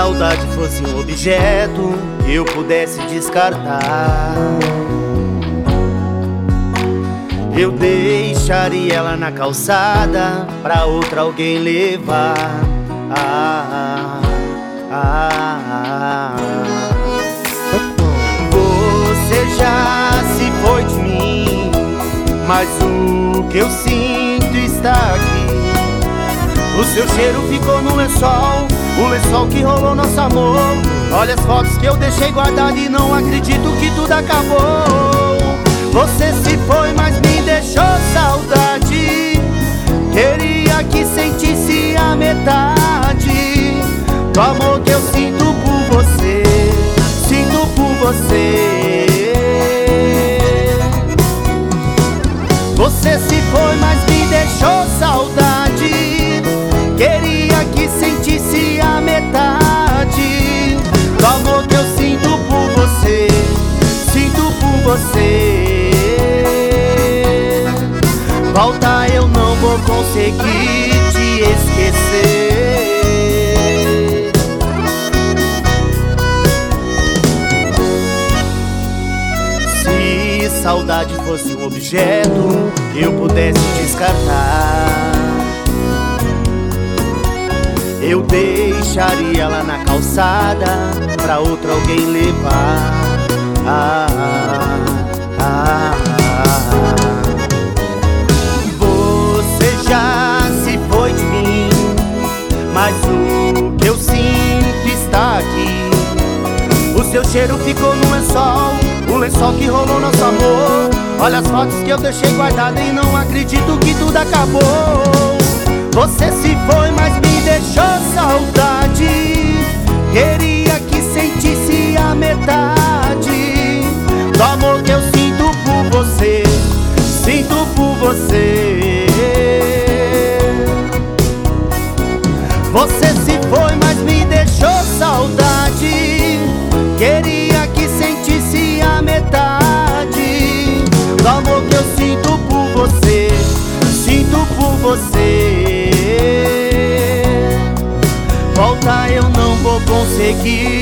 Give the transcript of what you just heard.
saudade fosse um objeto que eu pudesse descartar, eu deixaria ela na calçada pra outra alguém levar. Você já se foi de mim, mas o que eu sinto está aqui. O seu cheiro ficou no lençol, o lençol que rolou nosso amor. Olha as fotos que eu deixei guardadas e não acredito que tudo acabou. Você se foi, mas me deixou saudade. Queria que sentisse a metade do amor que eu sinto por você, sinto por você. Você se foi, mas me deixou saudade. Queria que sentisse a metade do amor que eu sinto por você, sinto por você. Volta, eu não vou conseguir te esquecer. Se saudade fosse um objeto que eu pudesse descartar, eu deixaria ela na calçada pra outra alguém levar. Você já se foi de mim, mas o que eu sinto está aqui. O seu cheiro ficou no lençol, o lençol que rolou nosso amor. Olha as fotos que eu deixei guardadas e não acredito que tudo acabou. Você se foi, mas me deixou saudade. Queria que sentisse a metade do amor que eu sinto por você, sinto por você. Você se foi, mas me deixou saudade. Queria que sentisse a metade do amor que eu sinto por você, sinto por você. Volta, eu não vou conseguir